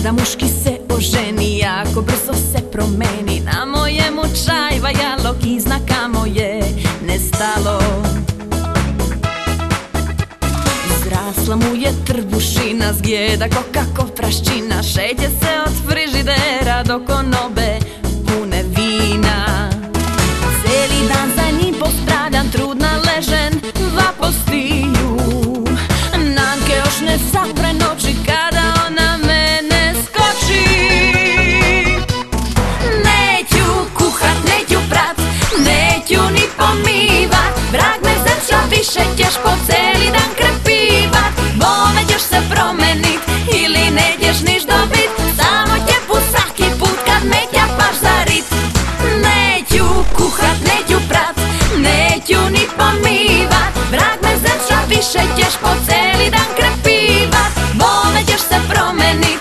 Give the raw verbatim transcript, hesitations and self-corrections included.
da muški se oženi, jako brzo se promeni. Na mojemu čaj valjalo, kizna kamo je nestalo. Izrasla mu je trbušina, zgjeda ko kako praščina, šeće se od frižidera do konobe pune vina. Cijeli dan za njim pospravljam, trudna ležen vapostiju. Nanke još ne zapre noći kada ona mene skoči. Neću kuhat, neću prat, neću ni pomivat, vrag me zrča, više ćeš po cijeli dan krepivat. Bome ćeš se promenit ili nećeš niš dobit, samo će put svaki put kad me ťapaš za rit. Neću kuhat, neću prat, neću ni pomivat, vrag me zrča, više ćeš po cijeli dan krepivat. Bome ćeš se promenit